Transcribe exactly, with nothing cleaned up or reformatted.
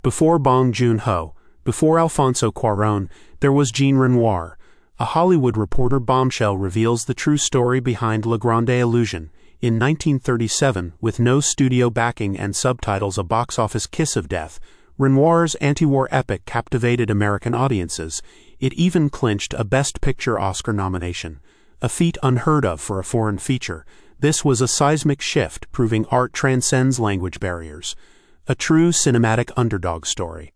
Before Bong Joon-ho, before Alfonso Cuarón, there was Jean Renoir. A Hollywood Reporter bombshell reveals the true story behind La Grande Illusion. In nineteen thirty-seven, with no studio backing and subtitles, a box office kiss of death, Renoir's anti-war epic captivated American audiences. It even clinched a Best Picture Oscar nomination, a feat unheard of for a foreign feature. This was a seismic shift, proving art transcends language barriers. A true cinematic underdog story.